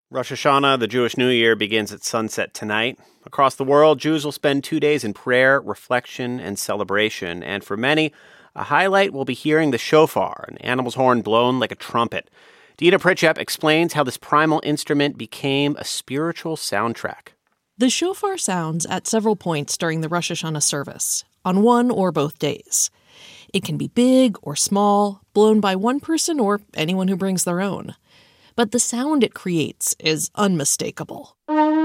Rosh Hashanah, the Jewish New Year, begins at sunset tonight. Across the world, Jews will spend 2 days in prayer, reflection, and celebration. And for many, a highlight will be hearing the shofar, an animal's horn blown like a trumpet. Dina Pritchep explains how this primal instrument became a spiritual soundtrack. The shofar sounds at several points during the Rosh Hashanah service, on one or both days. It can be big or small, blown by one person or anyone who brings their own. But the sound it creates is unmistakable.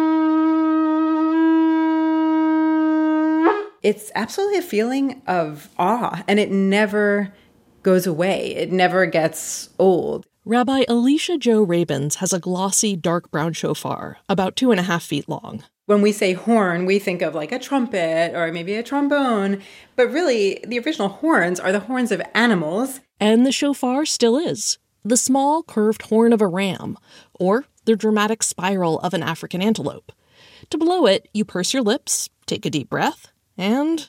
It's absolutely a feeling of awe, and it never goes away. It never gets old. Rabbi Alicia Jo Rabins has a glossy, dark brown shofar, about 2.5 feet long. When we say horn, we think of like a trumpet or maybe a trombone. But really, the original horns are the horns of animals. And the shofar still is. The small, curved horn of a ram, or the dramatic spiral of an African antelope. To blow it, you purse your lips, take a deep breath, and...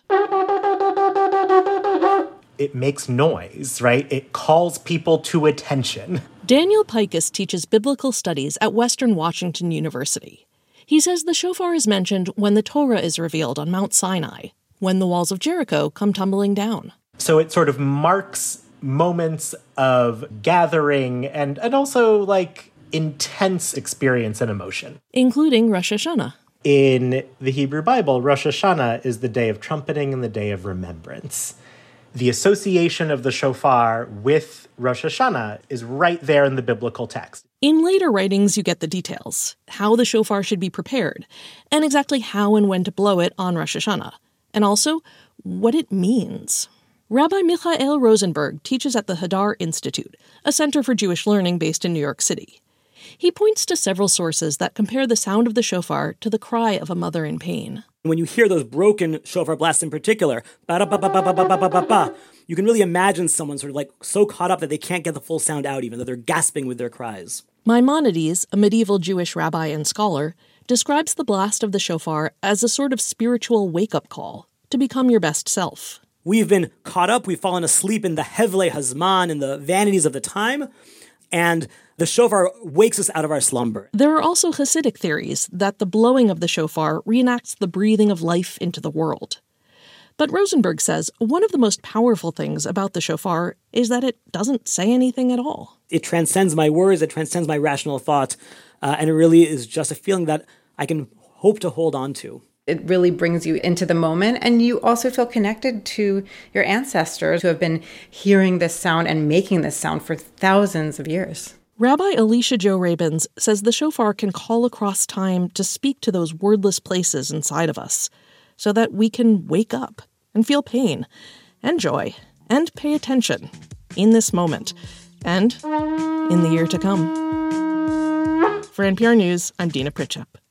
It makes noise, right? It calls people to attention. Daniel Pikus teaches biblical studies at Western Washington University. He says the shofar is mentioned when the Torah is revealed on Mount Sinai, when the walls of Jericho come tumbling down. So it sort of marks moments of gathering and also, like, intense experience and emotion. Including Rosh Hashanah. In the Hebrew Bible, Rosh Hashanah is the day of trumpeting and the day of remembrance. The association of the shofar with Rosh Hashanah is right there in the biblical text. In later writings, you get the details, how the shofar should be prepared, and exactly how and when to blow it on Rosh Hashanah, and also what it means. Rabbi Michael Rosenberg teaches at the Hadar Institute, a center for Jewish learning based in New York City. He points to several sources that compare the sound of the shofar to the cry of a mother in pain. When you hear those broken shofar blasts in particular, ba-da-ba-ba-ba-ba-ba-ba-ba, you can really imagine someone sort of like so caught up that they can't get the full sound out even, that they're gasping with their cries. Maimonides, a medieval Jewish rabbi and scholar, describes the blast of the shofar as a sort of spiritual wake-up call to become your best self. We've been caught up, we've fallen asleep in the Hevle Hazman, in the vanities of the time, and the shofar wakes us out of our slumber. There are also Hasidic theories that the blowing of the shofar reenacts the breathing of life into the world. But Rosenberg says one of the most powerful things about the shofar is that it doesn't say anything at all. It transcends my words, it transcends my rational thought, and it really is just a feeling that I can hope to hold on to. It really brings you into the moment, and you also feel connected to your ancestors who have been hearing this sound and making this sound for thousands of years. Rabbi Alicia Jo Rabins says the shofar can call across time to speak to those wordless places inside of us, so that we can wake up and feel pain and joy and pay attention in this moment and in the year to come. For NPR News, I'm Dina Pritchep.